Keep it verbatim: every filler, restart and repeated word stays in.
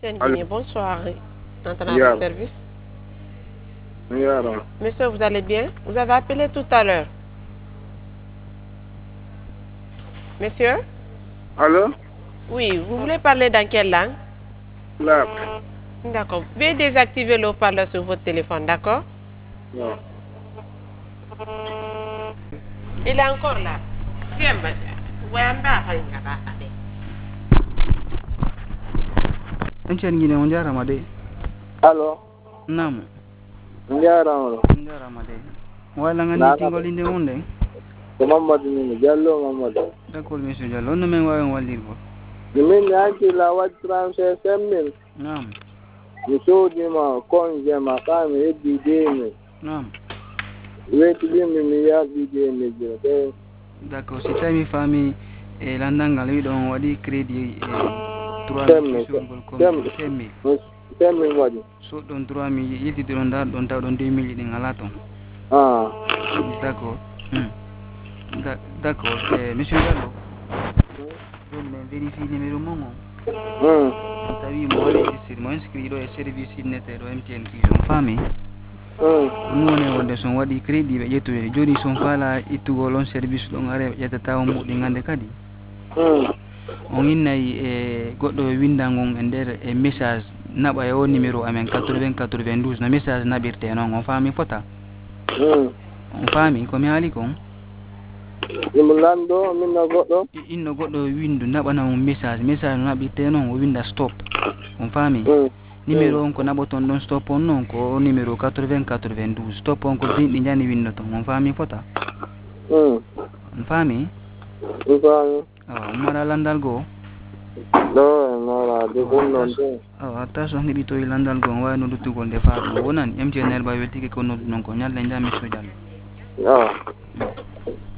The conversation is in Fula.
M T N Allô? Guinée, bonsoir. Maintenant à Yeah. votre service. Yeah. Monsieur, vous allez bien? Vous avez appelé tout à l'heure. Monsieur? Allô? Oui, vous voulez parler dans quelle langue? Là. D'accord. Vous pouvez désactiver le haut-parleur sur votre téléphone, d'accord? Non. Il est encore là. Viens, monsieur. Wamba, Haringaba, allez. M T N Guinée on jarama de. Allô? Naam. Njarama. On jarama de. Wala ngani tingol inde mon de. Ko Mamadou ni Diallo Mamadou. D'accord monsieur Diallo on men wawen waldirgo. Ni min yanki la wat transfer semmin. Naam. Mi soodima konje ma kami heddi deemi. Naam. Wetilimi mi yaɓi deemi je. D'accord si tawi mi faami e landangal wi ɗon waɗi crédit e trois Semmi. sogol comme Semmi. cinq mille. Semmi waɗi. So ɗon trois mille yiltide ɗon dar ɗon taw ɗon deux mille ɗin ala ton. Ah. D'accord. Hmm. Da- D'accord. Eh, monsieur Diallo. Ɗum min vérifie numéro mon o. Hmm. Tawi mo waɗi inscrit mo inscrit ɗo e service inneteɗo M T N Cusion faami. Hmm. Ɗum woni wonde son waɗi crédit ɓe ƴettude joni son faala ittugol on service ɗon are ƴettata on muɗi gande kadi Hmm. on innayi e goɗɗo e winda ngon e nder e message naɓa e o numéro amen quatre-vingts quatre-vingt-douze no message naɓirte noon on faami fota Hmm. on faami komi haali kon Ɗum lanɗo min no goɗɗo. I- inno goɗɗo windu naɓana on message message no naɓirte noon o winda stop on faami Hmm. numéro on ko naɓoton ɗon stop on noon ko numéro quatre-vingts quatre-vingt-douze stop on ko binɗi jani windoton on faami fota Hmm. on faami Mi faami. awa on mbaɗa landal goo Ɗo e noraade ɗum noon de. awa hatta so heɗitoyi landal goo on wawi no luttugol nde faa ɗum wonani M T N L ba weltike ko noddu noon ko ñalle jam monsieur Diallo Ah.